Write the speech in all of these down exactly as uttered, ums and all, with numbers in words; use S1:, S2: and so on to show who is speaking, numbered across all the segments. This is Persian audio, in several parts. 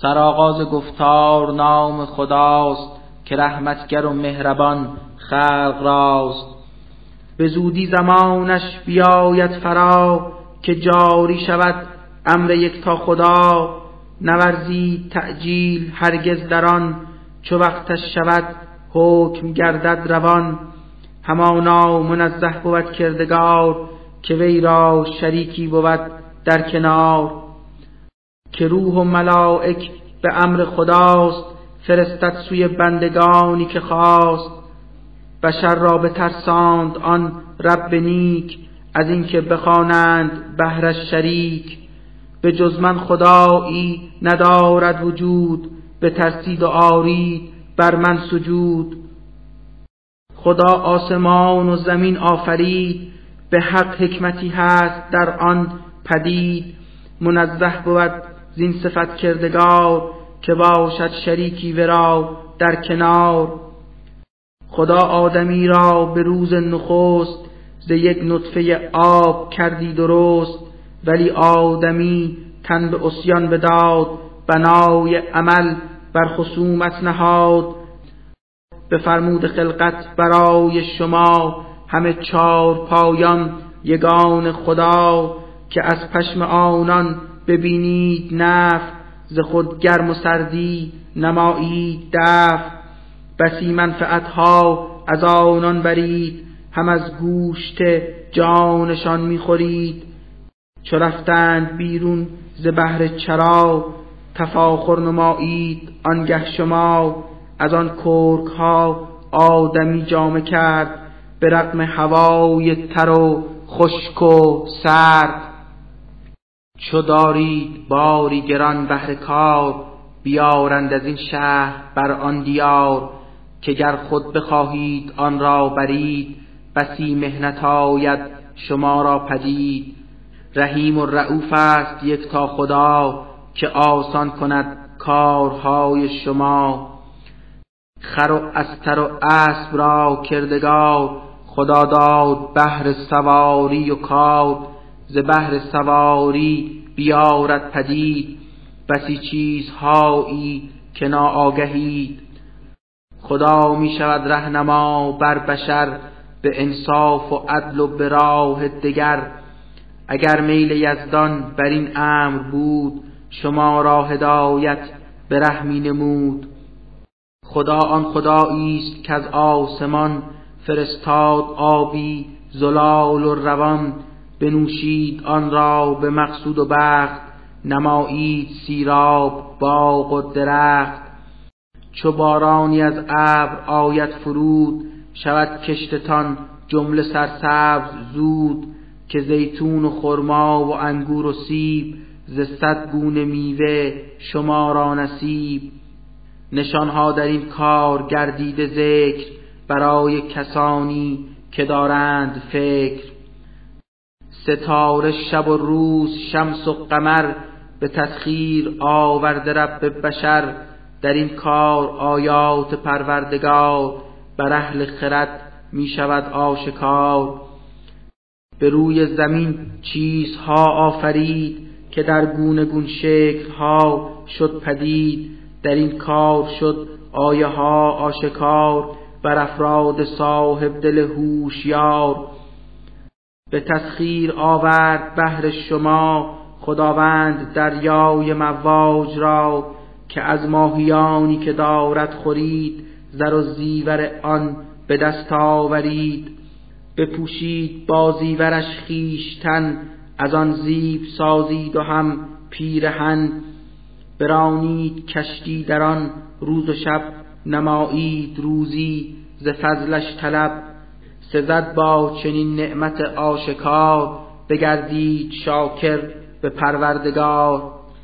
S1: سرآغاز گفتار نام خداست، که رحمتگر و مهربان خلق راست. به زودی زمانش بیاید فرا، که جاری شود امر یکتا خدا. نورزید تعجیل هرگز در آن، چو وقتش شود حکم گردد روان. همانا منزه بود کردگار، که وی را شریکی بود در کنار. که روح و ملائک به امر خداست، فرستد سوی بندگانی که خواست. بشر را بترساند آن رب نیک، از اینکه بخوانند بهرش شریک. به جز من خدایی ندارد وجود، بترسید و آرید بر من سجود. خدا آسمان و زمین آفرید، به حق حکمتی هست در آن پدید. منزه بود زین صفت کردگار، که باشد شریکی ورا در کنار. خدا آدمی را به روز نخست، ز یک نطفه آب کردی درست. ولی آدمی تن به عصیان بداد، بنای عمل بر خصومت نهاد. بفرمود خلقت برای شما، همه چار پایان یگان خدا. که از پشم آنان ببینید نفع، ز خود گرم و سردی نمایید دفع. بسی منفعتها از آنان برید، هم از گوشت جانشان میخورید. چو رفتند بیرون ز بحر چرا، تفاخر نمایید آنگه شما. از آن کرک ها آدمی جامه کرد، به رغم هوای تر و خشک و سرد. چو دارید باری گران بهر کار، بیارند از این شهر بر آن دیار. که گر خود بخواهید آن را برید، بسی محنت آید شما را پدید. رحیم و رؤوف است یکتا خدا، که آسان کند کارهای شما. خر و استر و اسب را کردگار، خدا داد بهر سواری و کار. ز بهر سواری بیارد پدید، بسی چیزهایی که ناآگهید. خدا می شود رهنما بر بشر، به انصاف و عدل و به راه دگر. اگر میل یزدان بر این امر بود، شما را هدایت به رحمی نمود. خدا آن خدایی است که از آسمان، فرستاد آبی زلال و روان. بنوشید آن را به مقصود و بخت، نمایید سیراب باغ و درخت. چو بارانی از ابر آید فرود، شود کشتتان جمله سرسبز زود. که زیتون و خرما و انگور و سیب، ز صد گونه میوه شما را نصیب. نشانها در این کار گردیده ذکر، برای کسانی که دارند فکر. ستاره شب و روز شمس و قمر، به تسخیر آورده رب بشر. در این کار آیات پروردگار، بر اهل خرد می شود آشکار. به روی زمین چیزها آفرید، که در گونه گون شکلها شد پدید. در این کار شد آیه ها آشکار، بر افراد صاحب دل هوشیار. به تسخیر آورد بهر شما، خداوند دریای مواج را. که از ماهیانی که دارد خورید، زر و زیور آن به دست آورید. بپوشید با زیورش خویشتن، از آن زیب سازید و هم پیرهن. برانید کشتی در آن روز و شب، نمایید روزی ز فضلش طلب. سزد با چنین نعمت آشکار، بگردید شاکر به پروردگار.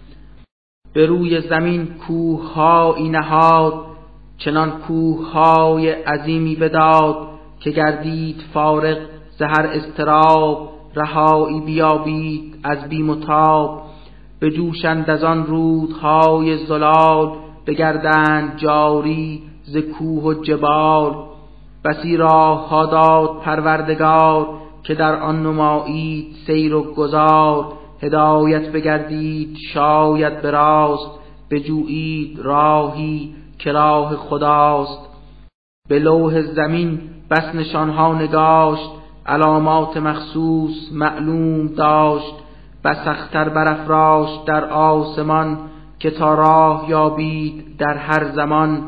S1: به روی زمین کوه هایی نهاد، چنان کوه های عظیمی بداد. که گردید فارغ ز هر اضطراب، رهایی بیابید از بیم و تاب. بجوشند از آن رودهای زلال، بگردند جاری ز کوه و جبال. بسی راه ها داد پروردگار، که در آن نمایید سیر و گذار. هدایت بگردید شاید به راست، بجویید راهی که راه خداست. به لوح زمین بس نشانها نگاشت، علامات مخصوص معلوم داشت. بس اختر برافراشت در آسمان، که تا راه یابید در هر زمان.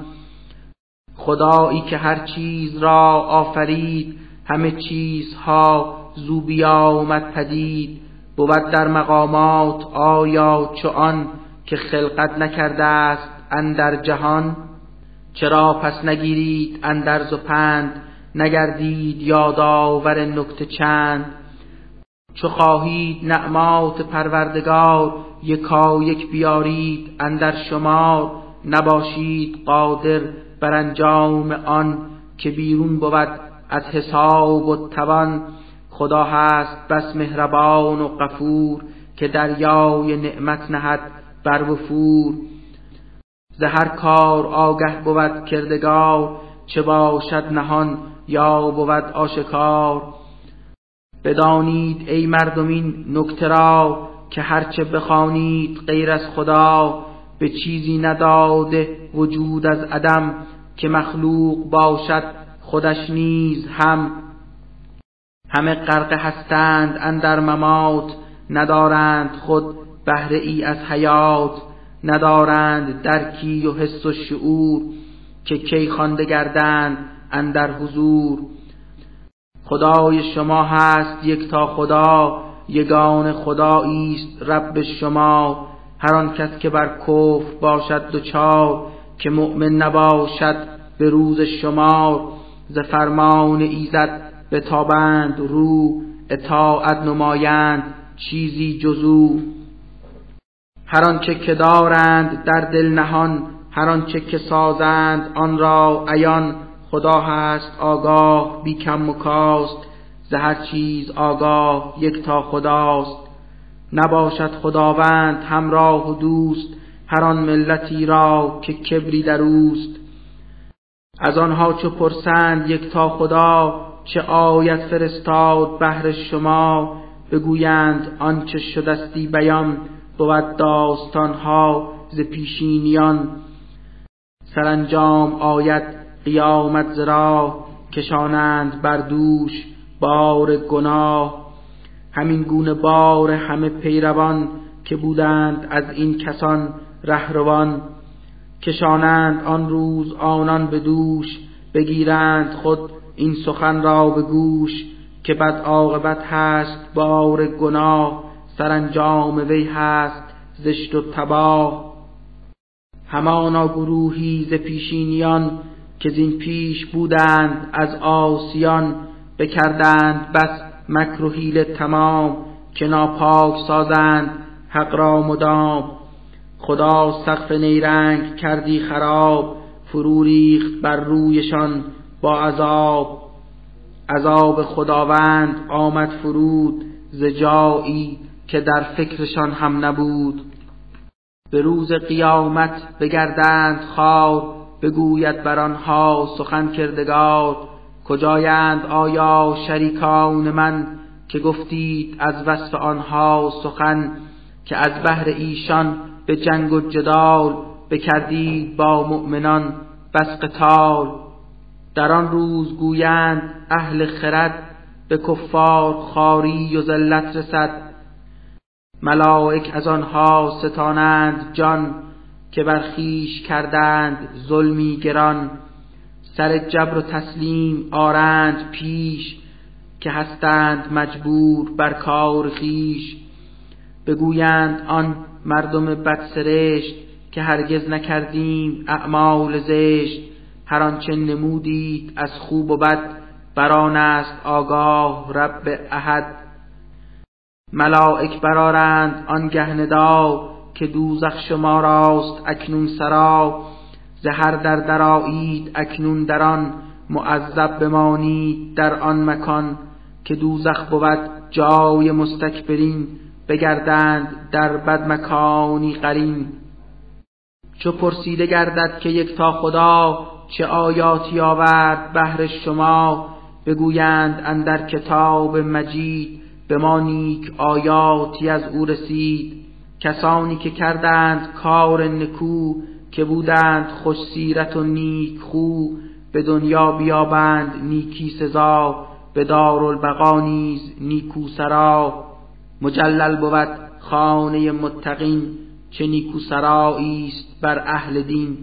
S1: خدایی که هر چیز را آفرید، همه چیزها زو بیامد پدید. بود در مقامات آیا چو آن، که خلقت نکرده است اندر جهان. چرا پس نگیرید اندرز و پند، نگردید یادآور نکته چند. چو خواهید نعمات پروردگار، یکا یک بیارید اندر شمار. نباشید قادر بر انجام آن، که بیرون بود از حساب و توان. خدا هست بس مهربان و غفور، که دریای نعمت نهد بر وفور. ز هر کار آگه بود کردگار، چه باشد نهان یا بود آشکار. بدانید ای مردم این نکته را، که هرچه بخوانید غیر از خدا. به چیزی نداده وجود از عدم، که مخلوق باشد خودش نیز هم. همه غرق هستند اندر ممات، ندارند خود بهره ای از حیات. ندارند درکی و حس و شعور، که کی خوانده گردند اندر حضور. خدای شما هست یکتا خدا، یگانه خدایی است رب شما. هر آن کس که بر کفر باشد دچار، که مؤمن نباشد به روز شمار. ز فرمان ایزد بتابند رو، اطاعت نمایند چیزی جز او. هر آنچه که دارند در دل نهان، هر آنچه که سازند آن را عیان. خدا هست آگاه بی کم و کاست، ز هر چیز آگاه یکتا خداست. نباشد خداوند همراه و دوست، هر آن ملتی را که کبری در اوست. از آنها چو پرسند یکتا خدا، چه آیت فرستاد بهر شما. بگویند آنچه شدستی بیان، بود داستانها ز پیشینیان. سرانجام آید قیامت ز راه، کشانند بر دوش بار گناه. همین گونه بار همه پیروان، که بودند از این کسان رهروان. کشانند آن روز آنان به دوش، بگیرند خود این سخن را به گوش. که بد عاقبت هست بار گناه، سرانجام وی هست زشت و تباه. همانا گروهی ز پیشینیان، که زین پیش بودند از عاصیان. بکردند بس مکر و حیله تمام، که ناپاک سازند حق را مدام. خدا سقف نیرنگ کردی خراب، فرو ریخت بر رویشان با عذاب. عذاب خداوند آمد فرود، ز جایی که در فکرشان هم نبود. به روز قیامت بگردند خوار، بگوید بر آنها سخن کردگار. کجایند آیا شریکان من، که گفتید از وصف آنها سخن. که از بهر ایشان به جنگ و جدال، بکردید با مؤمنان بس قتال. در آن روز گویند اهل خرد، به کفار خواری و ذلت رسد. ملائک از آنها ستانند جان، که بر خویش کردند ظلمی گران. سر جبر و تسلیم آرند پیش، که هستند مجبور بر کار خویش. بگویند آن مردم بدسرشت، که هرگز نکردیم اعمال زشت. هر آنچه نمودید از خوب و بد، بر آن است آگاه رب احد. ملائک برآرند آنگه ندا، که دوزخ شما راست اکنون سرا. ز هر در درآیید اکنون در آن، معذب بمانید در آن مکان. که دوزخ بود جای مستکبرین، بگردند در بد مکانی قرین. چو پرسیده گردد که یکتا خدا، چه آیاتی آورد بهر شما. بگویند اندر کتاب مجید، به ما نیک آیاتی از او رسید. کسانی که کردند کار نکو، که بودند خوش سیرت و نیک خو. به دنیا بیابند نیکی سزا، به دارالبقا نیز نیکو سرا. مجلل بود خانه متقین، چه نیکو سرایی است بر اهل دین.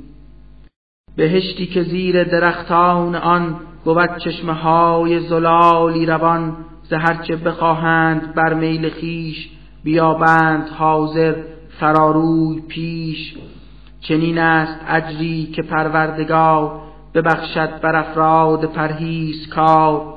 S1: بهشتی که زیر درختان آن، بود چشمه های زلالی روان. ز هر چه بخواهند بر میل خویش، بیابند حاضر فراروی پیش. چنین است اجری که پروردگار، ببخشد بر افراد پرهیزکار.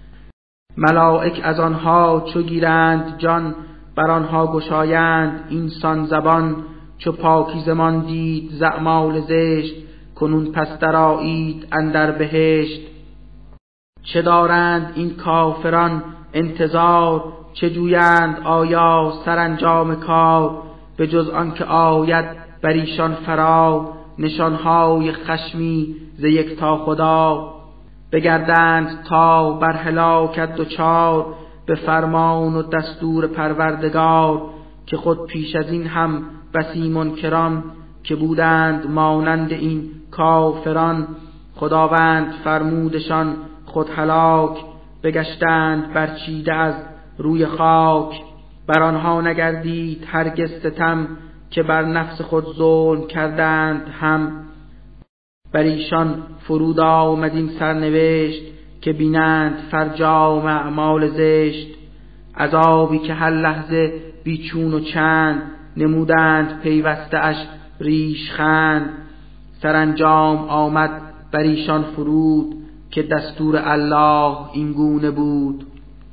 S1: ملائک از آنها چو گیرند جان، بر آنها گشایند اینسان زبان. چو پاکیزه ماندید ز اعمال زشت، کنون پس درآیید اندر بهشت. چه دارند این کافران انتظار، چه جویند آیا سرانجام کار. به جز آن که آید بر ایشان فرا، نشانهای خشمی ز یکتا خدا. بگردند تا بر هلاکت دچار، به فرمان و دستور پروردگار. که خود پیش از این هم بسی منکران، که بودند مانند این کافران. خداوند فرمودشان خود هلاک، بگشتند برچیده از روی خاک. بر آنها نگردید هرگز ستم، که بر نفس خود ظلم کردند هم. بر ایشان فرود آمد این سرنوشت، که بینند فرجام اعمال زشت. عذابی که هر لحظه بیچون و چند، نمودند پیوسته اش ریشخند. سرانجام آمد بر ایشان فرود، که دستور الله این گونه بود.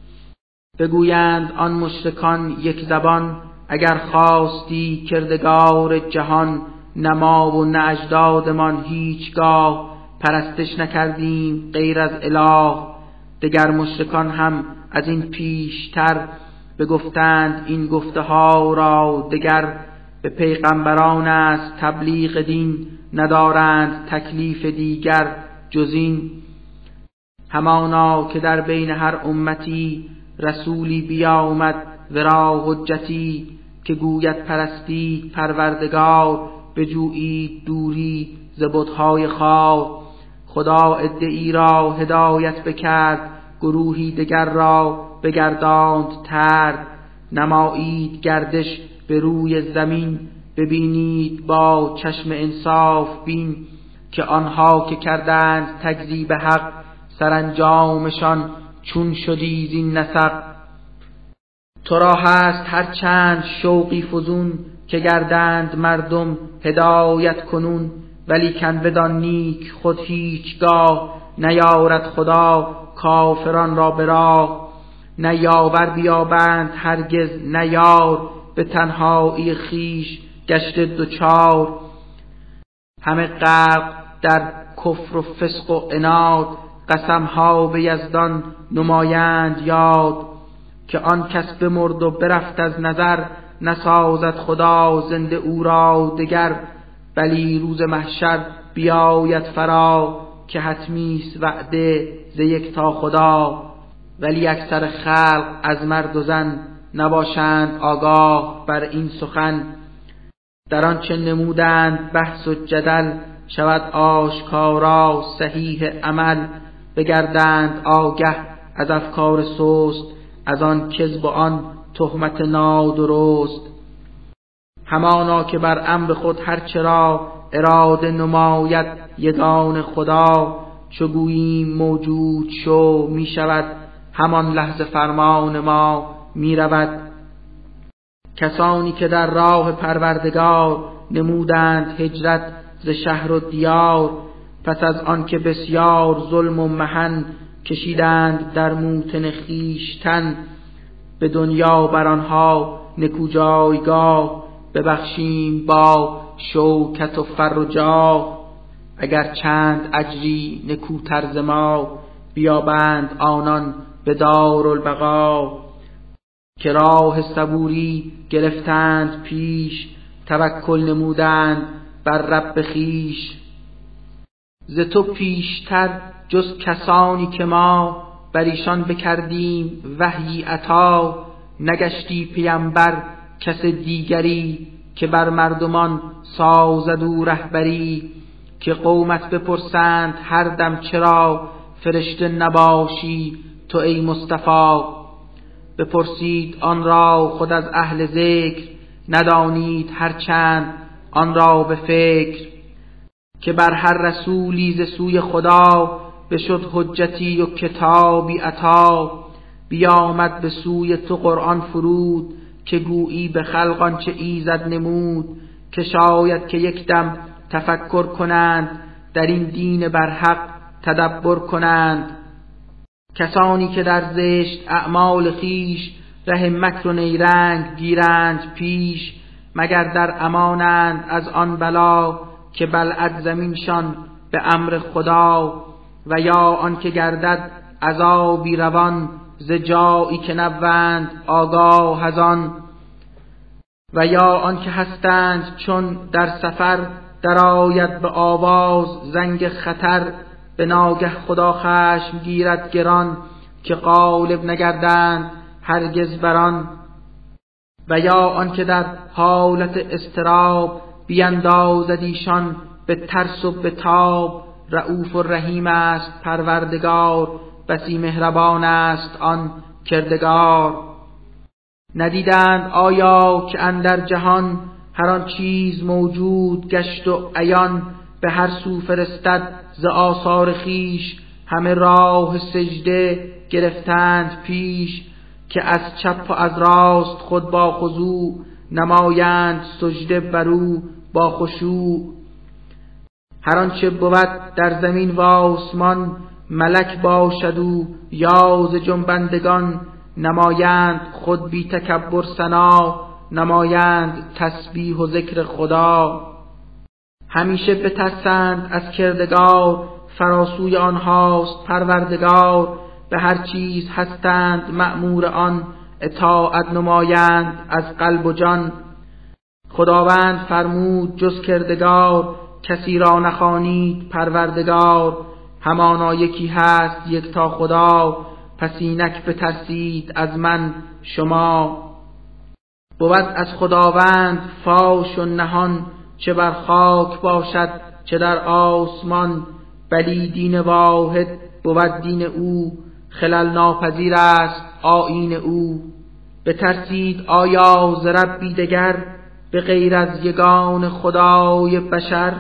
S1: بگویند آن مشرکان یک زبان، اگر خواستی کردگار جهان. نما و نه اجدادمان هیچگاه، پرستش نکردیم غیر از اله. دگر مشرکان هم از این پیشتر، بگفتند این گفته ها را دگر. به پیغمبران است تبلیغ دین، ندارند تکلیف دیگر جز این. همانا که در بین هر امتی، رسولی بیامد ورا حجتی. که گوید پرستی پروردگار، بجویید دوری ز بت‌های خوار. خدا ادعی را هدایت بکرد، گروهی دگر را بگرداند ترد. نمایید گردش به روی زمین، ببینید با چشم انصاف بین. که آنها که کردند تکذیب حق، سرانجامشان چون شدی زین نسق. تو را هست هر چند شوقی فزون، که گردند مردم هدایت کنون. ولیکن بدان نیک خود هیچگاه، نیارد خدا کافران را به راه. نه یاور بیابند هرگز نه یار، به تنهایی خویش گشته دوچار. همه غرق در کفر و فسق و عناد، قسمها به یزدان نمایند یاد. که آن کس بمرد و برفت از نظر، نسازد خدا زنده او را دگر. بلی روز محشر بیاید فرا، که حتمیست وعده ز یکتا خدا. ولی اکثر خلق از مرد و زن، نباشند آگاه بر این سخن. در آنچه نمودند بحث و جدل، شود آشکارا صحیح عمل. بگردند آگه از افکار سست، از آن کذب و آن تهمت نادرست. همانا که بر امر خود هرچرا، اراده نماید یگان خدا. چو گوییم موجود شو می شود، همان لحظه فرمان ما می رود. کسانی که در راه پروردگار، نمودند هجرت ز شهر و دیار. پس از آن که بسیار ظلم و محن، کشیدند در موطن خویشتن. به دنیا بر آنها نکو جایگاه، ببخشیم با شوکت و فر و جاه. اگر چند اجری نکوتر ز ما، بیابند آنان به دارالبقا. که راه صبوری گرفتند پیش، توکل نمودند بر رب خویش. ز تو پیشتر جز کسانی که ما، بر ایشان بکردیم وحی عطا. نگشتی پیمبر کس دیگری که بر مردمان سازد او رهبری. که قومت بپرسند هر دم چرا فرشته نباشی تو ای مصطفی. بپرسید آن را خود از اهل ذکر، ندانید هر چند آن را به فکر. که بر هر رسولی ز سوی خدا، بشد حجتی و کتابی عطا. بیامد به سوی تو قرآن فرود، که گویی به خلق آنچه ایزد نمود. که شاید که یک دم تفکر کنند، در این دین برحق تدبر کنند. کسانی که در زشت اعمال خیش، ره مکر و نیرنگ گیرند پیش. مگر در امانند از آن بلا، که بلعد زمینشان به امر خدا. و یا آن که گردد عذابی روان، ز جایی که نبوند آگاه از آن. و یا آن که هستند چون در سفر، درآید به آواز زنگ خطر. به ناگه خدا خشم گیرد گران، که غالب نگردند هرگز بران. و یا آن که در حالت اضطراب، بیندازد ایشان به ترس و به تاب. رؤوف و رحیم است پروردگار، بسی مهربان است آن کردگار. ندیدند آیا که اندر جهان، هر آن چیز موجود گشت و عیان. به هر سو فرستد ز آثار خیش، همه راه سجده گرفتند پیش. که از چپ و از راست خود با خضوع، نمایند سجده برو با خشوع. هر آنچه بود در زمین و آسمان، ملک باشد او یا ز جنبندگان. نمایند خود بی تکبر ثنا، نمایند تسبیح و ذکر خدا. همیشه بترسند از کردگار، فراسوی آنهاست پروردگار. به هر چیز هستند مأمور آن، اطاعت نمایند از قلب و جان. خداوند فرمود جز کردگار، کسی را نخوانید پروردگار. همانا یکی هست یکتا خدا، پس اینک بترسید از من شما. بود از خداوند فاش و نهان، چه بر خاک باشد چه در آسمان. بلی دین واحد بود دین او، خلل ناپذیر است آیین او. بترسید آیا ز ربی دگر، به غیر از یگان خدای بشر.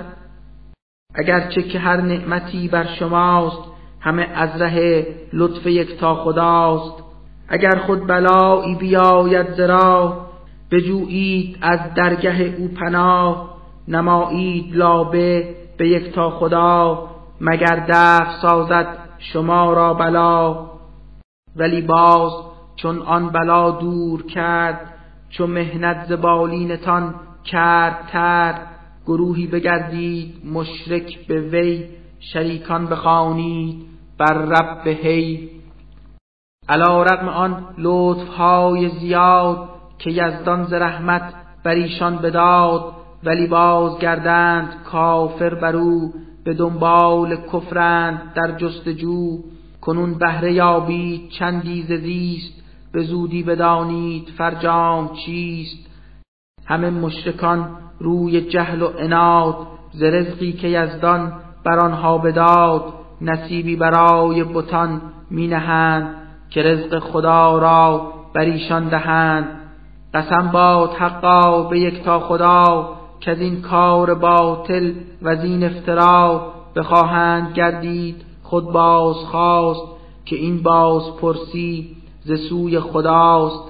S1: اگرچه که هر نعمتی بر شماست، همه از ره لطف یکتا خداست. اگر خود بلایی بیاید ز راه، بجویید از درگه او پناه. نمایید لابه به یکتا خدا، مگر دفع سازد شما را بلا. ولی باز چون آن بلا دور کرد، چون محنت ز بالینتان کرد ترد. گروهی بگردید مشرک به وی، شریکان بخوانید بر رب هی. علی رغم آن لطفهای زیاد، که یزدان ز رحمت بر ایشان بداد. ولی باز گردند کافر برو، به دنبال کفرند در جستجو. کنون بهره یابید چندی ز زیست، به زودی بدانید فرجام چیست. همه مشرکان روی جهل و عناد، ز رزقی که یزدان بر آنها بداد. نصیبی برای بتان می نهند، که رزق خدا را بر ایشان دهند. قسم باد حقا به یکتا خدا، که از این کار باطل و از این افترا. بخواهند گردید خود باز خواست، که این باز پرسی ز سوی خداست.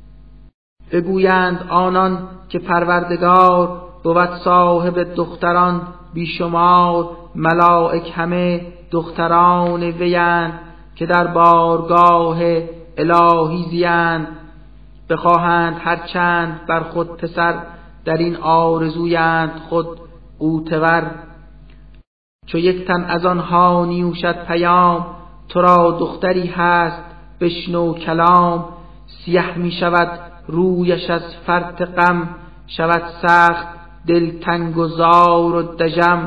S1: بگویند آنان که پروردگار، بود صاحب دختران بیشمار. ملائک همه دختران ویند، که در بارگاه الهی زیند. بخواهند هر چند بر خود پسر، در این آرزویند خود غوطه‌ور. چو یک تن از آنها نیوشد پیام، تو را دختری هست بشنو کلام. سیه می شود رویش از فرط غم، شود سخت دلتنگ و زار و دژم.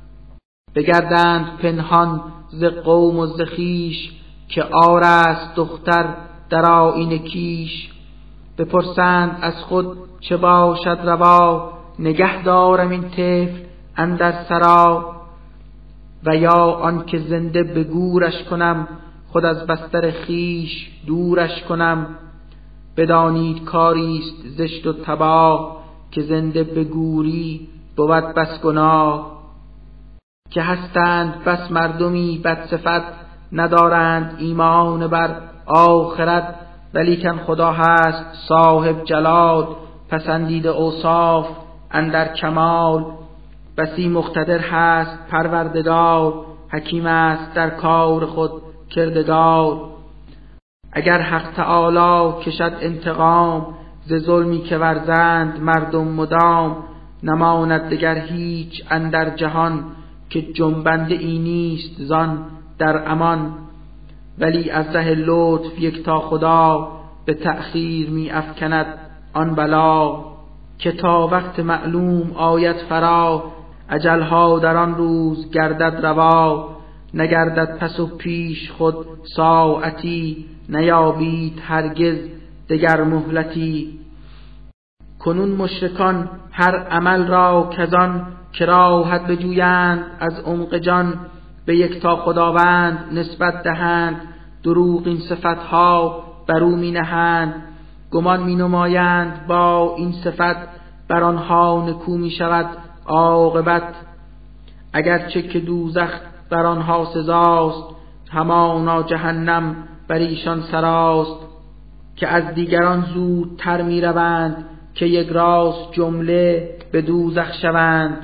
S1: بگردند پنهان ز قوم و ز خویش، که آر است دختر در آیین کیش. بپرسند از خود چه باشد روا، نگه دارم این طفل اندر سرا. و یا آن که زنده به گورش کنم، خود از بستر خیش دورش کنم. بدانید کاریست زشت و تباه، که زنده به گوری بود بس گناه. که هستند بس مردمی بد صفت، ندارند ایمان بر آخرت. ولیکن خدا هست صاحب جلال، پسندیده اوصاف اندر کمال. بسی مقتدر هست پروردگار، حکیم است در کار خود کردگار. اگر حق تعالی کشد انتقام، ز ظلمی که ورزند مردم مدام. نماند دگر هیچ اندر جهان، که جنبنده ای نیست زان در امان. ولی از ره لطف یکتا خدا، به تأخیر می افکند آن بلا. که تا وقت معلوم آید فرا، اجلها در آن روز گردد روا. نگردد پس و پیش خود ساعتی، نیابید هرگز دگر مهلتی. کنون مشرکان هر عمل را کزان، کراهت بجویند از عمق جان. به یکتا خداوند نسبت دهند، دروغ این صفتها برو می نهند. گمان می نمایند با این صفت، بر آنها نکو می شود عاقبت. اگرچه که دوزخ بر آنها سزاست، همانا جهنم بر ایشان سراست. که از دیگران زودتر می روند، که یک راست جمله به دوزخ شوند.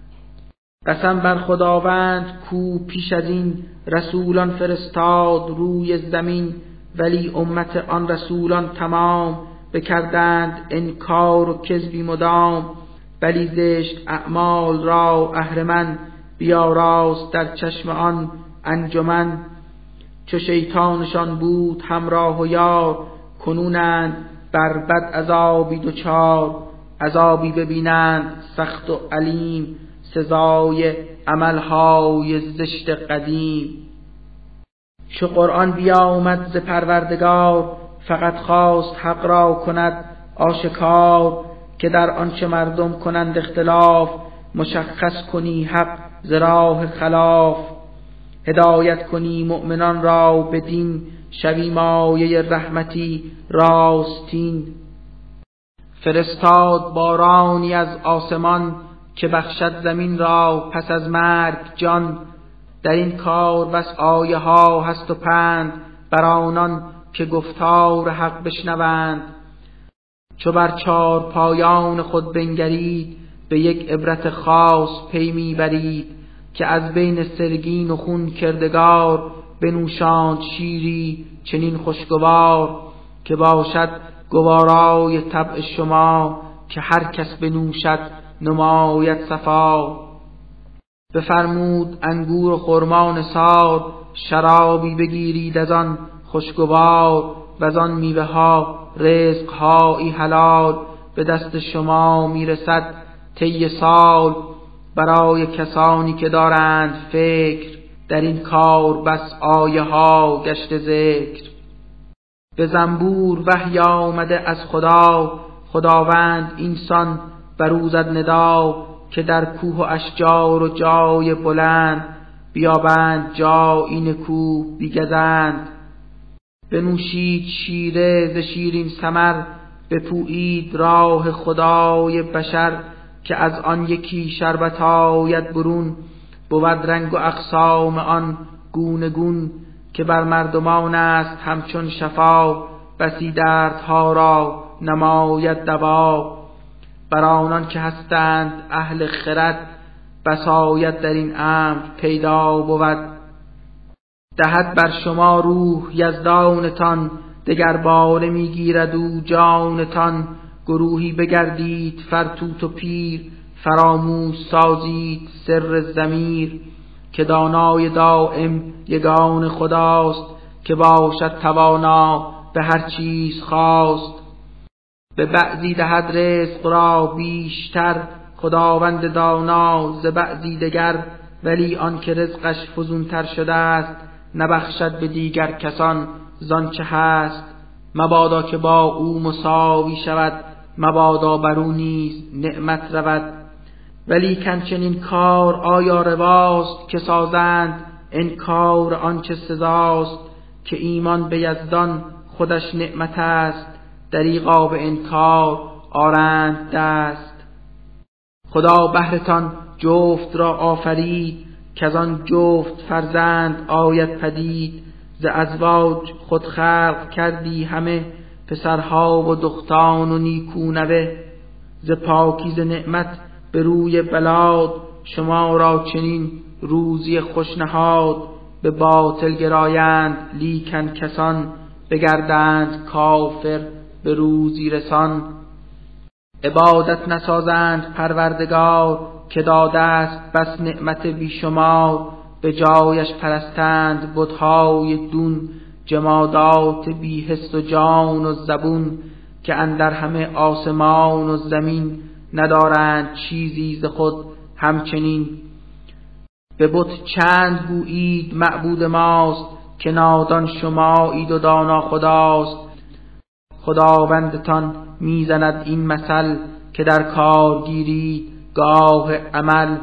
S1: قسم بر خداوند کو پیش از این، رسولان فرستاد روی زمین. ولی امت آن رسولان تمام، بکردند انکار و کذبی مدام. بلی زشت اعمال را اهرمن، بیاراست در چشم آن انجمن. چو شیطانشان بود همراه و یار، کنونند بر بد عذابی دوچار. عذابی ببینند سخت و علیم، سزای عملهای زشت قدیم. چو قرآن بیامد ز پروردگار، فقط خواست حق را کند آشکار. که در آنچه مردم کنند اختلاف، مشخص کنی حق ز راه خلاف. هدایت کنی مؤمنان را به دین، شوی مایه رحمتی راستین. فرستاد بارانی از آسمان، که بخشد زمین را پس از مرگ جان. در این کار بس آیه ها هست و پند، بر آنان که گفتار حق بشنوند. چو بر چار پایان خود بنگرید، به یک عبرت خاص پی می برید. که از بین سرگین و خون کردگار، بنوشاند شیری چنین خوشگوار. که باشد گوارای طبع شما، که هر کس بنوشد نماید صفا. بفرمود انگور و خرما نثار، شرابی بگیرید از آن خوشگوار. و آن میوه ها رزقهایی حلال، به دست شما میرسد طی سال. برای کسانی که دارند فکر، در این کار بس آیه ها گشت ذکر. به زنبور وحی آمده از خدا، خداوند اینسان بروزد ندا. که در کوه و اشجار و جای بلند، بیابند جایی نکو بیگزند. بنوشید شیره ز شیرین ثمر، بپویید راه خدای بشر. که از آن یکی شربت آید برون، بود رنگ و اقسام آن گونه گون. که بر مردمان است همچون شفا، بسی دردها را نماید دوا. بر آنان که هستند اهل خرد، بساید در این امر پیدا بود. دهد بر شما روح یزدانتان، دگر باره میگیرد او جانتان. گروهی بگردید فرتوت و پیر، فراموش سازید سر ضمیر. که دانای دائم یگان خداست، که باشد توانا به هر چیز خواست. به بعضی دهد رزق را بیشتر، خداوند دانا ز بعضی دگر. ولی آن که رزقش فزونتر شده است، نبخشد به دیگر کسان زان چه هست. مبادا که با او مساوی شود مبادا برو نیز نعمت رود. ولیکن چنین کار آیا رواست، که سازند انکار آنچه سزاست. که ایمان به یزدان خودش نعمت است، دریغا به انکار آرند دست. خدا بهرتان جفت را آفرید، که از آن جفت فرزند آید پدید. ز ازواج خود خلق کردی همه، پسرها و دختان و نیکونوه. ز پاکیزه نعمت به روی بلاد، شما را چنین روزی خوش نهاد. به باطل گرایند لیکن کسان، بگردند کافر به روزی رسان. عبادت نسازند پروردگار، که داده است بس نعمت بیشمار. به جایش پرستند بت‌های دون، جمادات بی حس و جان و زبون. که اندر همه آسمان و زمین، ندارند چیزی ز خود همچنین. به بت چند گویید معبود ماست، که نادان شمایید و دانا خداست. خداوندتان میزند این مثل، که در کار گیرید گاه عمل.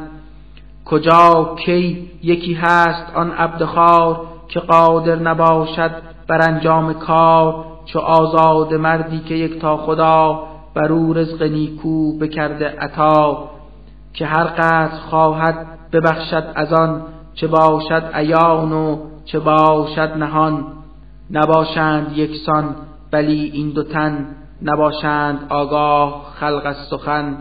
S1: کجا کی یکی هست آن عبدخوار، که قادر نباشد بر انجام کار. چو آزاد مردی که یک تا خدا، بر او رزق نیکو بکرده عطا. که هر قدر خواهد ببخشد از آن، چه باشد عیان و چه باشد نهان. نباشند یکسان بلی این دو تن، نباشند آگاه خلق از سخن.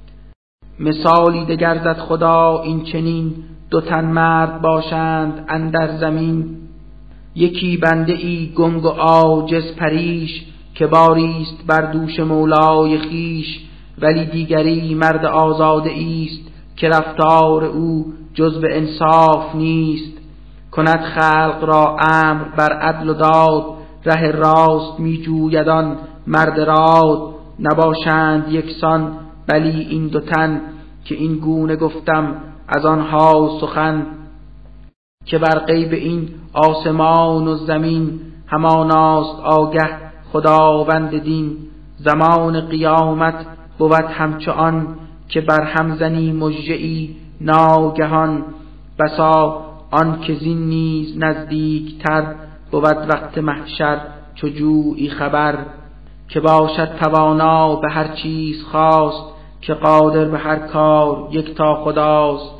S1: مثالی دگر زد خدا این چنین، دو تن مرد باشند اندر زمین. یکی بنده ای گنگ و عاجز پریش، که باریست بر دوش مولای خیش. ولی دیگری مرد آزاده ایست، که رفتار او جز به انصاف نیست. کند خلق را امر بر عدل و داد، ره راست می جویدان مرد راد. نباشند یکسان بلی این دو تن، که این گونه گفتم از آنها سخن. که بر غیب این آسمان و زمین، هماناست آگه خداوند دین. زمان قیامت بود همچو آن، که بر هم زنی مژه‌ای ناگهان. بسا آن که زین نیز نزدیکتر، بود وقت محشر چو جویی خبر. که باشد توانا به هر چیز خواست، که قادر به هر کار یک تا خداست.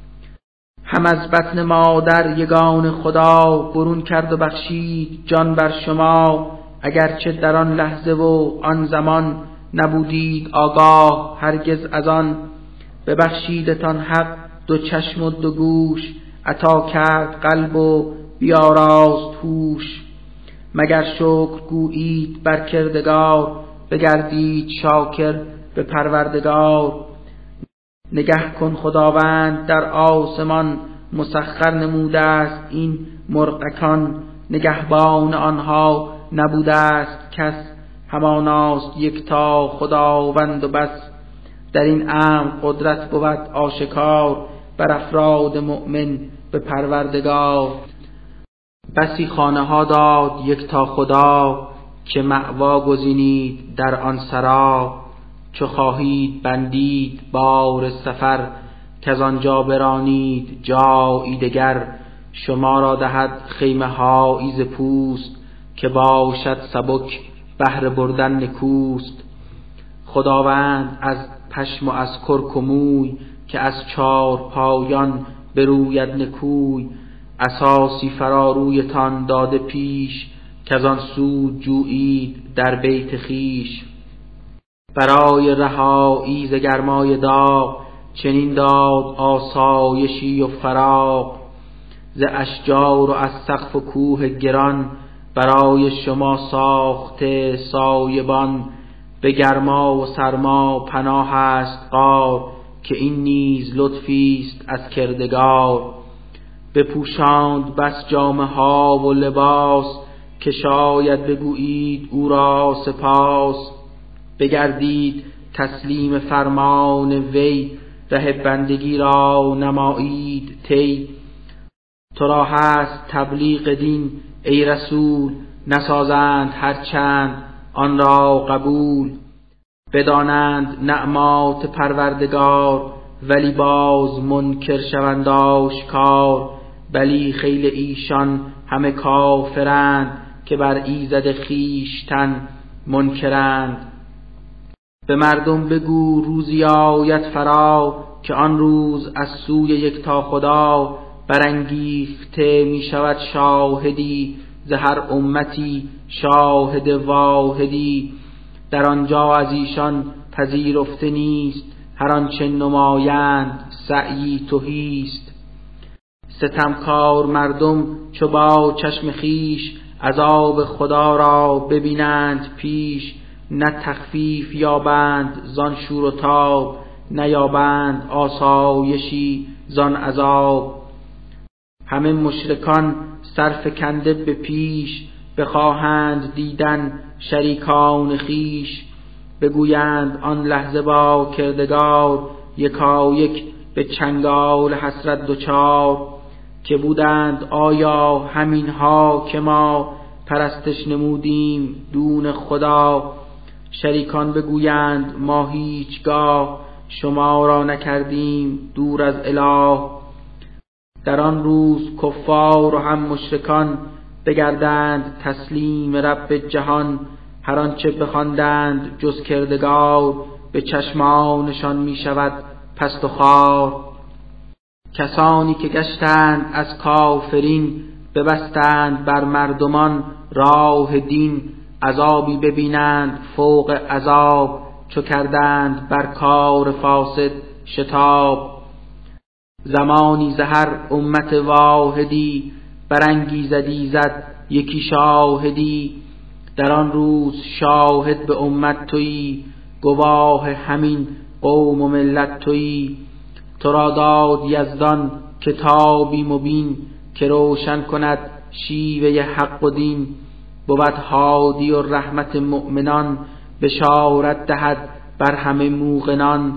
S1: هم از بطن مادر یگان خدا، برون کرد و بخشید جان بر شما. اگرچه در آن لحظه و آن زمان، نبودید آگاه هرگز از آن. ببخشیدتان حق دو چشم و دو گوش، عطا کرد قلب و بیاراست هوش. مگر شکر گویید بر کردگار، بگردید شاکر به پروردگار. نگه کن خداوند در آسمان، مسخر نموده است این مرغکان. نگهبان آنها نبوده است کس، هماناست یکتا خداوند و بس. در این امر قدرت بود آشکار، بر افراد مؤمن به پروردگار. بسی خانه ها داد یکتا خدا، که مأوا گزینید در آن سرا. چو خواهید بندید بار سفر، که از آنجا برانید جایی دگر. شما را دهد خیمه هایی ز پوست، که باشد سبک بهر بردن نکوست. خداوند از پشم و از کرک و موی، که از چار پایان بروید نکوی. اساسی فرارویتان داده پیش، که از آن سود جویید در بیت خیش. برای رهایی ز گرمای داغ، چنین داد آسایشی و فراغ. ز اشجار و از سقف و کوه گران، برای شما ساخته سایبان. به گرما و سرما پناه است غار، که این نیز لطفی است از کردگار. بپوشاند بس جامه ها و لباس، که شاید بگویید او را سپاس. بگردید تسلیم فرمان وی، ره بندگی را نمایید طی. تو را هست تبلیغ دین ای رسول، نسازند هرچند آن را قبول. بدانند نعمات پروردگار، ولی باز منکر شوند آشکار. بلی خیل ایشان همه کافرند، که بر ایزد خویشتن منکرند. به مردم بگو روزی آید فرا، که آن روز از سوی یکتا خدا برانگیخته می شود شاهدی، ز هر امتی شاهد واحدی. در آنجا از ایشان پذیرفته نیست، هر آنچه نمایند سعی تهیست. ستمکار مردم چو با چشم خویش، عذاب خدا را ببینند پیش. نه تخفیف یابند زان شور و تاب، نیابند آسایشی زان عذاب. همه مشرکان سرفکنده به پیش، بخواهند دیدن شریکان خویش. بگویند آن لحظه با کردگار، یکایک به چنگال حسرت دچار. که بودند آیا همینها که ما، پرستش نمودیم دون خدا. شریکان بگویند ما هیچگاه، شما را نکردیم دور از اله. در آن روز کفار و هم مشرکان، بگردند تسلیم رب جهان. هر آنچه بخواندند جز کردگار، به چشمانشان می شود پست و خوار. کسانی که گشتند از کافرین، ببستند بر مردمان راه دین. عذابی ببینند فوق عذاب، چو کردند بر کار فاسد شتاب. زمانی ز هر امت واحدی، برانگیزد ایزد یکی شاهدی. در آن روز شاهد به امت تویی، گواه همین قوم و ملت تویی. تو را داد یزدان کتابی مبین، که روشن کند شیوه حق و دین. بود هادی و رحمت مؤمنان، بشارت دهد بر همه موقنان.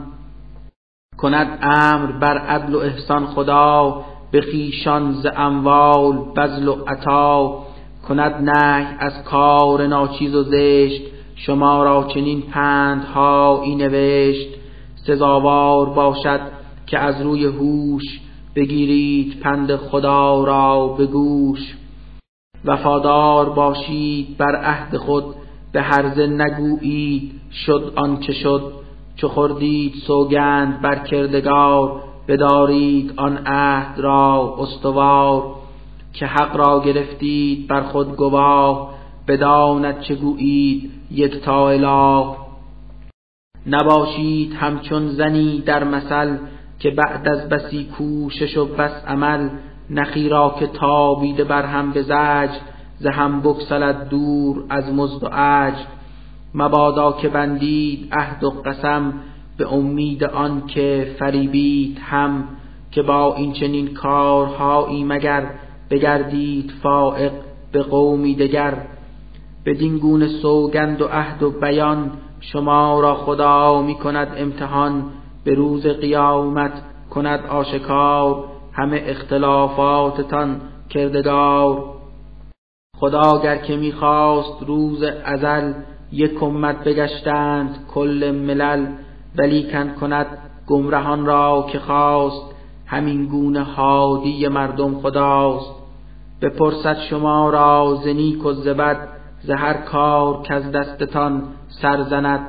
S1: کند امر بر عدل و احسان خدا، به خویشان ز اموال بذل و عطا. کند نهی از کار ناچیز و زشت، شما را چنین پندهایی نوشت. سزاوار باشد که از روی هوش، بگیرید پند خدا را به گوش. وفادار باشید بر عهد خود، به هرزه نگویید شد آنچه شد. چو خوردید سوگند بر کردگار، بدارید آن عهد را استوار. که حق را گرفتید بر خود گواه، بداند چه گویید یکتا اله. نباشید همچون زنی در مثل، که بعد از بسی کوشش و بس عمل. نخی را که تابیده بر هم به زجر، ز هم بگسلد دور از مزد و اجر. مبادا که بندید عهد و قسم، به امید آن که فریبید هم. که با این چنین کارهایی مگر، بگردید فائق به قومی دگر. بدین گونه سوگند و عهد و بیان، شما را خدا می کند امتحان. به روز قیامت کند آشکار، همه اختلافاتتان کردگار. خدا گر که می خواست روز ازل، یک امت بگشتند کل ملل. ولیکن کند گمرهان را که خواست، همین گونه هادی مردم خداست. بپرسد شما را ز نیک و ز بد، ز هر کار کز دستتان سر زند.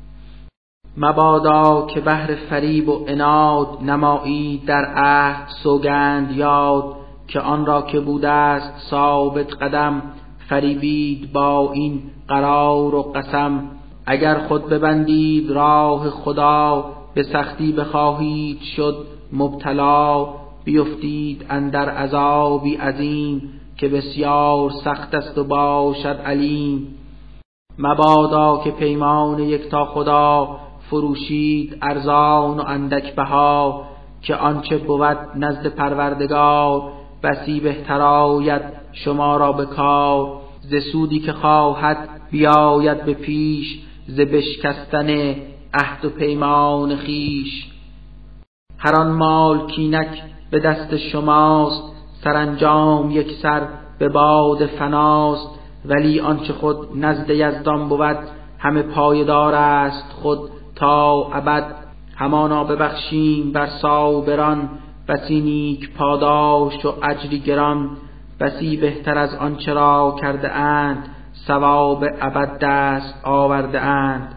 S1: مبادا که بهر فریب و عناد، نمایید در عهد سوگند یاد. که آن را که بوده است ثابت قدم، فریبید با این قرار و قسم. اگر خود ببندید راه خدا، به سختی بخواهید شد مبتلا. بیفتید اندر عذابی عظیم، که بسیار سخت است و باشد علیم. مبادا که پیمان یکتا خدا، فروشید ارزان و اندک بها. که آنچه بود نزد پروردگار، بسی بهتر آید شما را به کار. ز سودی که خواهد بیاید به پیش، ز بشکستن عهد و پیمان خویش. هر آن مال کینک به دست شماست، سرانجام یک سر به باد فناست. ولی آنچه خود نزد یزدان بود، همه پایدار است خود تا ابد. همانا ببخشیم بر صابران، بسی نیک پاداش و اجری گران. بسی بهتر از آنچه را کرده اند، ثواب ابد دست آورده اند.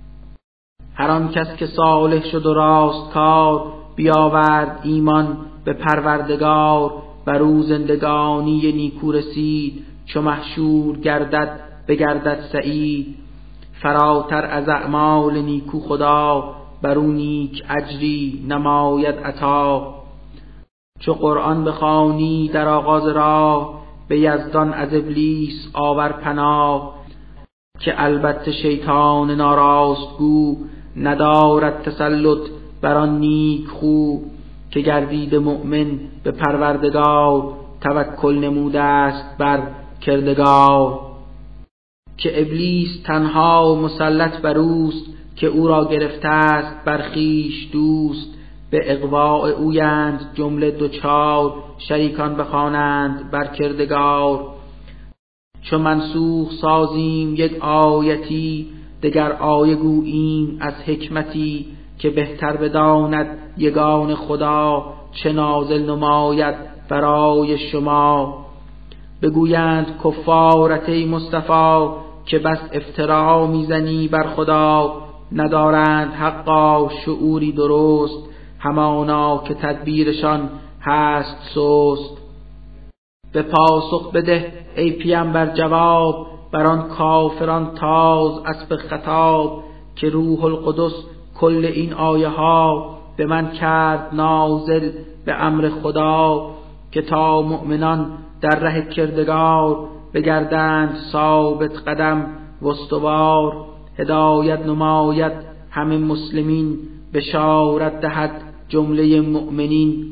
S1: هر آن کس که صالح شد و راست کار، بیاورد ایمان به پروردگار. بر او زندگانی نیکو رسید، چو محشور گردد بگردد سعید. فراتر از اعمال نیکو خدا، بر او نیک اجری نماید عطا. چو قرآن بخوانی در آغاز راه، به یزدان از ابلیس آور پناه. که البته شیطان ناراستگو، ندارد تسلط بر آن نیک خو. که گردید مؤمن به پروردگار، توکل نموده است بر کردگار. که ابلیس تنها مسلط بر اوست، که او را گرفته است بر خویش دوست. به اغواء اویند جمله دوچار، شریکان بخوانند بر کردگار. چو منسوخ سازیم یک آیتی، دگر آیه گوییم از حکمتی. که بهتر بداند یگان خدا، چه نازل نماید برای شما. بگویند کفارت ای مصطفی، که بس افترا میزنی بر خدا. ندارند حقا شعوری درست، همانا که تدبیرشان هست سست. به پاسخ بده ای پیامبر جواب، بر آن کافران تاز اسب خطاب. که روح القدس کل این آیه ها، به من کرد نازل به امر خدا. که تا مؤمنان در ره کردگار، بگردند ثابت قدم و استوار. هدایت نماید همه مسلمین، بشارت دهد جمله مؤمنین.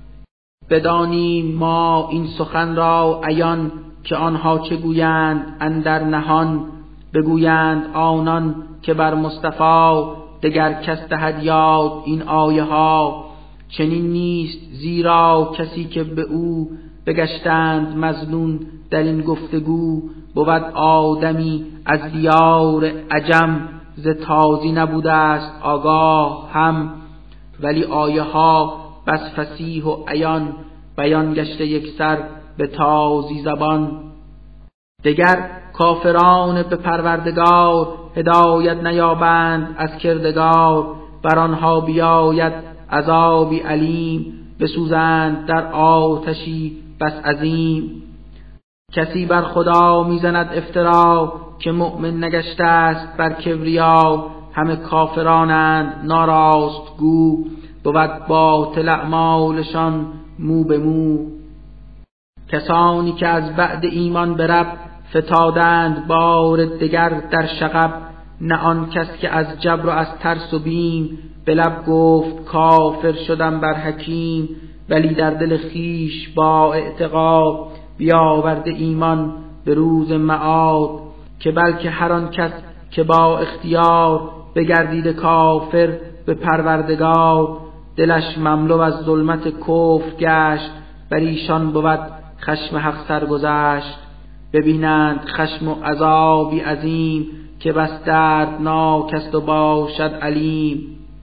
S1: بدانیم ما این سخن را عیان، که آنها چه گویند اندر نهان. بگویند آنان که بر مصطفی، دگر کس دهد یاد این آیه ها. چنین نیست زیرا کسی که به او، بگشتند مظنون در این گفتگو. بود آدمی از دیار عجم، ز تازی نبوده است آگاه هم. ولی آیه ها بس فصیح و عیان، بیان گشته یک سر به تازی زبان. دگر کافران به پروردگار، هدایت نیابند از کردگار. بر آنها بیاید عذابی علیم، بسوزند در آتشی بس عظیم. کسی بر خدا میزند افترا، که مؤمن نگشته است بر کبریا. همه کافرانند ناراست گو، بود باطل اعمالشان مو به مو. کسانی که از بعد ایمان به رب، فتادند بار دگر در شغب. نه آن کس که از جبر و از ترس و بیم، به لب گفت کافر شدم بر حکیم. ولی در دل خیش با اعتقاد، بیاورده ایمان به روز معاد. که بلکه هر آن کس که با اختیار، بگردید کافر به پروردگار. دلش مملو از ظلمت کفر گشت، بر ایشان بود خشم حق سرگذشت. ببینند خشم و عذابی عظیم، که بس دردناک است و باشد علیم.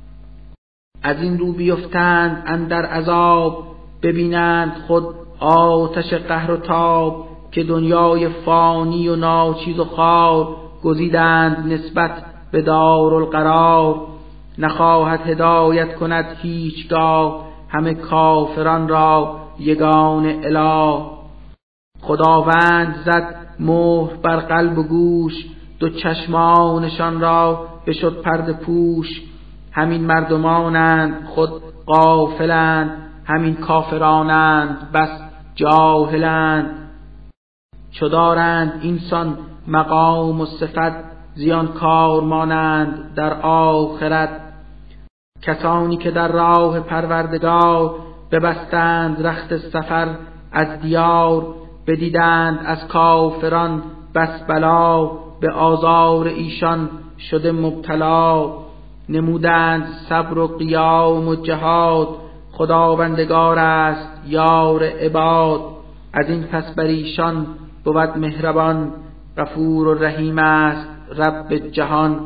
S1: از این رو بیفتند اندر عذاب، ببینند خود آتش قهر و تاب. که دنیای فانی و ناچیز و خوار، گزیدند نسبت به دارالقرار. نخواهد هدایت کند هیچگاه، همه کافران را یگان اله. خداوند زد مهر بر قلب و گوش، دو چشمانشان را بشد پرده پوش. همین مردمانند خود غافلند، همین کافرانند بس جاهلند. چو دارند اینسان مقام و صفت، زیان کار مانند در آخرت. کسانی که در راه پروردگار، ببستند رخت سفر از دیار. بدیدند از کافران بس بلا، به آزار ایشان شده مبتلا. نمودند صبر و قیام و جهاد، خداوندگار است یار عباد. از این پس بر ایشان بود مهربان، غفور و رحیم است رب جهان.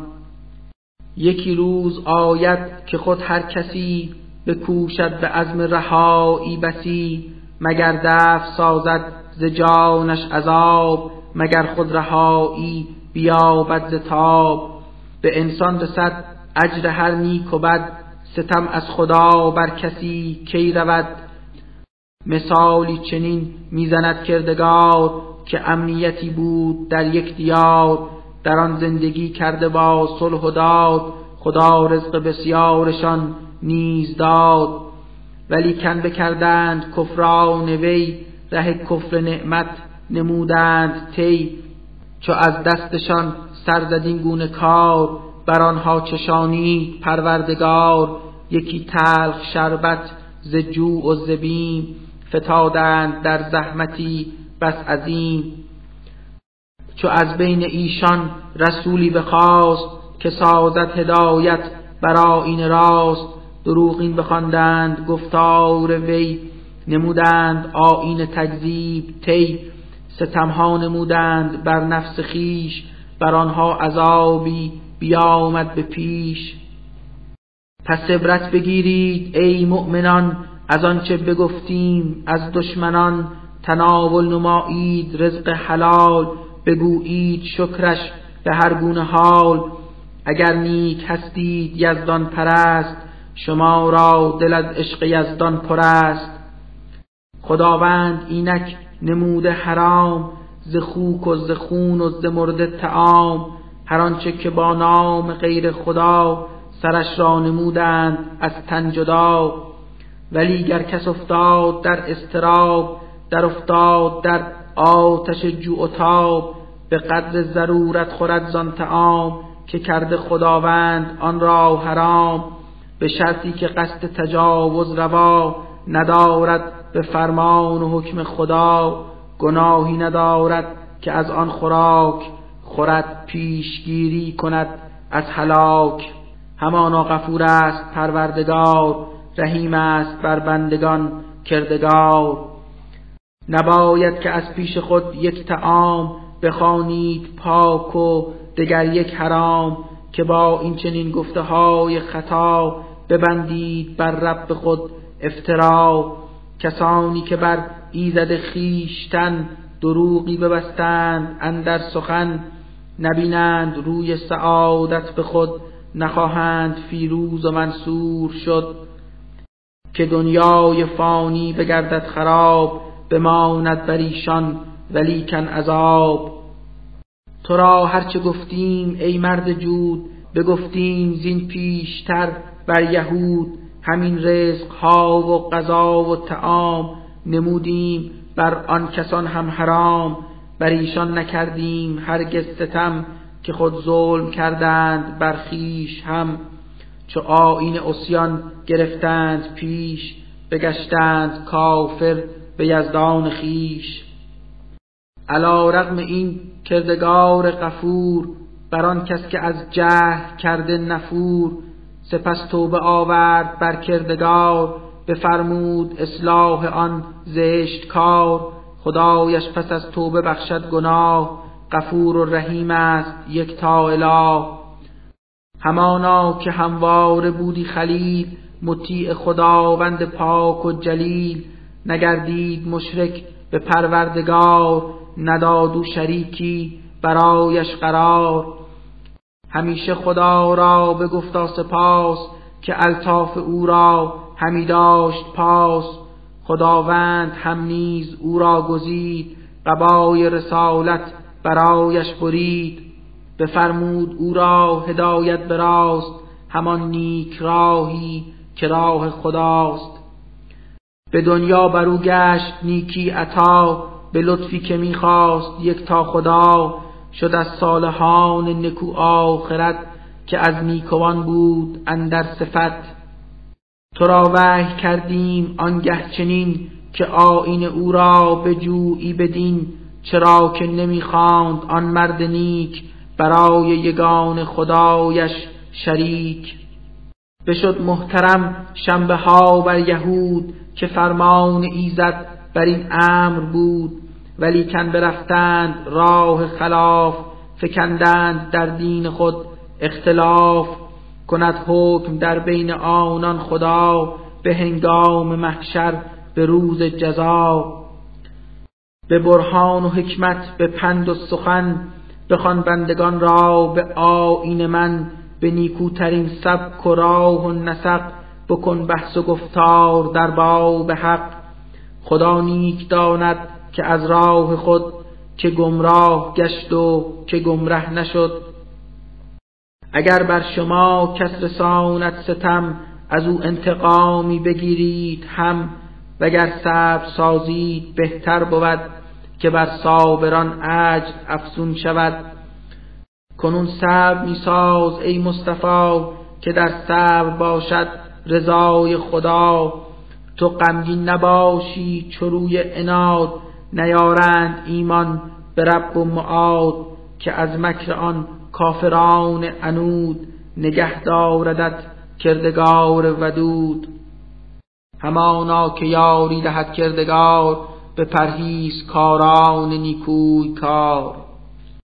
S1: یکی روز آید که خود هر کسی بکوشد به عزم رهایی بسی، مگر دفع سازد ز جانش عذاب، مگر خود رهایی بیابد ز تاب. به انسان رسد اجر هر نیک و بد، ستم از خدا بر کسی کی رود. مثالی چنین میزند کردگار، که امنیتی بود در یک دیار، در آن زندگی کرده با صلح و داد، خدا رزق بسیارشان نیز داد. ولی کن بکردند کفران وی، ره کفر نعمت نمودند طی. چو از دستشان سر زد این گونه کار، بر آنها چشانید پروردگار. یکی تلخ شربت ز جوع و ز بیم، فتادند در زحمتی بس عظیم. چو از بین ایشان رسولی بخواست، که سازد هدایت بر آیین راست. دروغین بخواندند گفتار وی، نمودند آیین تکذیب طی. ستمها نمودند بر نفس خیش، بر آنها عذابی بیامد به پیش. پس عبرت بگیرید ای مؤمنان، از آنچه بگفتیم از دشمنان. تناول نمایید رزق حلال، بگویید شکرش به هر گونه حال. اگر نیک هستید یزدان پرست، شما را دل از عشق یزدان پر است. خداوند اینک نموده حرام، ز خوک و ز خون و ز مرده طعام. هر آنچه که با نام غیر خدا، سرش را نمودند از تن جدا. ولی گر کس افتاد در اضطراب، در افتاد در آتش جوع و تاب. به قدر ضرورت خورد زان طعام، که کرده خداوند آن را حرام. به شرطی که قصد تجاوز روا، ندارد به فرمان و حکم خدا. گناهی ندارد که از آن خوراک، خورد پیشگیری کند از هلاک. همانا غفور است پروردگار، رحیم است بر بندگان کردگار. نباید که از پیش خود یک طعام، بخوانید پاک و دگر یک حرام. که با این چنین گفته های خطا، ببندید بر رب خود افترا. کسانی که بر ایزد خیشتن، دروغی ببستند اندر سخن. نبینند روی سعادت به خود، نخواهند فیروز و منصور شد. که دنیای فانی بگردد خراب، بماند بر ایشان ولیکن عذاب. تو را هرچه گفتیم ای مرد جود، بگفتیم زین پیشتر بر یهود. همین رزق ها و غذا و طعام، نمودیم بر آن کسان هم حرام. بر ایشان نکردیم هرگز ستم، که خود ظلم کردند بر خویش هم. چو آیین عصیان گرفتند پیش، بگشتند کافر به یزدان خویش. علی رغم این کردگار غفور، بر آن کس که از جهل کرده نفور. سپس توبه آورد بر کردگار، بفرمود اصلاح آن زشت کار. خدایش پس از توبه بخشد گناه، غفور و رحیم است یکتا اله. همانا که همواره بودی خلیل، مطیع خداوند پاک و جلیل. نگردید مشرک به پروردگار، نداد او شریکی برایش قرار. همیشه خدا را بگفتا سپاس، که الطاف او را همی داشت پاس. خداوند هم نیز او را گزید، قبای رسالت برایش برید. بفرمود او را هدایت به راست، همان نیک راهی که راه خداست. به دنیا برو گشت نیکی عطا، به لطفی که میخواست یک تا خدا. شد از صالحان نکو آخرت، که از نیکوان بود اندر صفت. تو را وحی کردیم آنگه چنین، که آیین او را بجویی بدین. چرا که نمیخواند آن مرد نیک، برای یگان خدایش شریک. بشد محترم شنبه ها بر یهود، که فرمان ایزد بر این امر بود. ولیکن برفتند راه خلاف، فکندند در دین خود اختلاف، کند حکم در بین آنان خدا، به هنگام محشر به روز جزا. به برهان و حکمت به پند و سخن، بخوان بندگان را به آیین من. به نیکوترین سبک و راه و نسق، بکن بحث و گفتار در باب حق. خدا نیک داند که از راه خود، که گمراه گشت و که گمره نشد. اگر بر شما کس رساند ستم، از او انتقامی بگیرید هم. وگر صبر سازید بهتر بود، که بر صابران اجر افزون شود. کنون صبر می ساز ای مصطفی، که در صبر باشد رضای خدا. تو غمگین نباشی چو روی عناد، نیارند ایمان به رب و معاد. که از مکر آن کافران عنود، نگه داردت کردگار ودود. همانا که یاری دهد کردگار، به پرهیز کاران نیکوی کار.